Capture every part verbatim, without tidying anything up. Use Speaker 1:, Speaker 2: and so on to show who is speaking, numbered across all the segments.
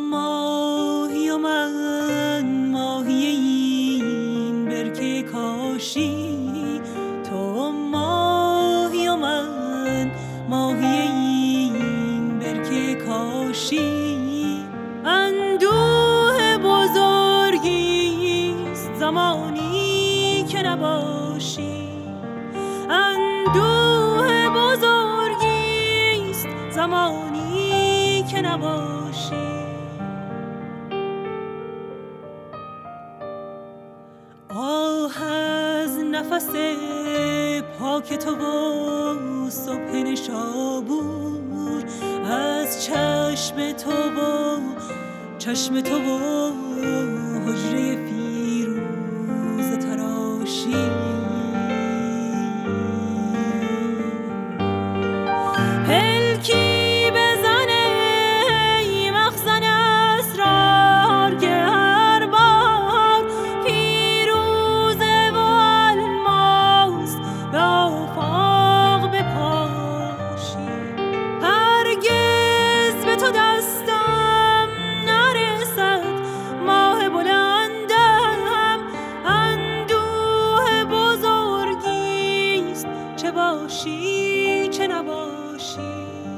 Speaker 1: ماهی و من ماهی این برکه کاشی، تو ماهی و من ماهی این برکه کاشی. اندوه بزرگیست زمانی که نباشی، اندوه بزرگیست زمانی که نباشی. آه از نفس پاک تو و صبح نشابور، از چشم تو و چشم تو و حجره فیروز تراشی. پلکی بزنه ای مخزن اسرار که هر بار فیروزه و الماس به آفاق بپاشی. هرگز به تو دستم نرسد ماه بلندم، اندوه بزرگیست چه باشی چه نباشی.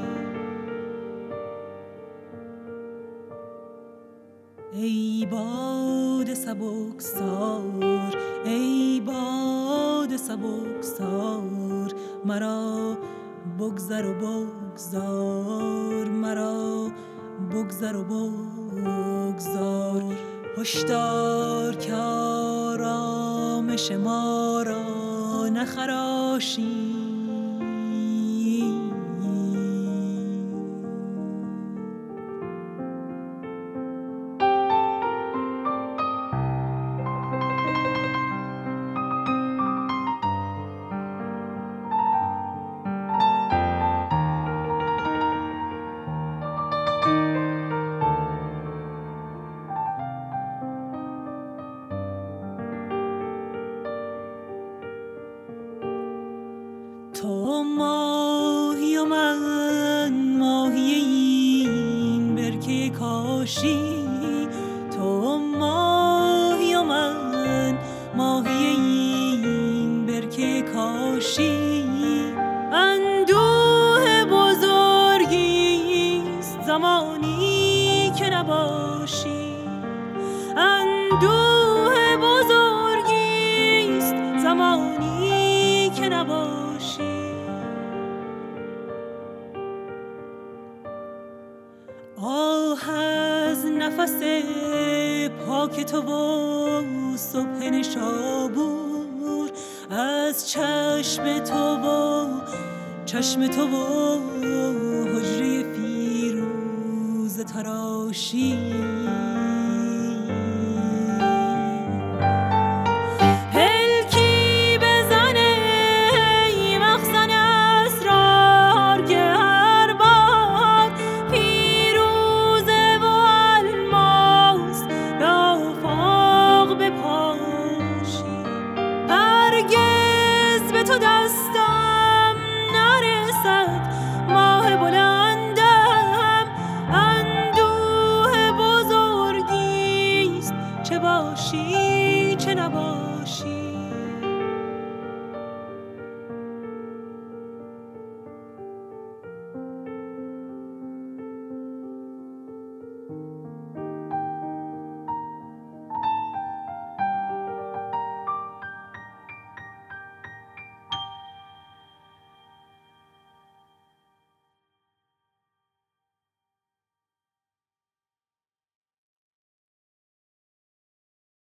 Speaker 1: ای باد سبکسار ای باد سبکسار، مرا بگذر و بگذار، مرا بگذر و بگذار. هشدار که آرامش ما را نخراشی. تو ماهی و من ماهی این برکه کاشی، تو ماهی و من ماهی این برکه کاشی. اندوه بزرگیست زمانی که نباشی، اندوه بزرگیست زمانی که نباشی. آه از نفس پاک تو و صبح نشابور، از چشم تو و چشم تو و حجره فیروز تراشی.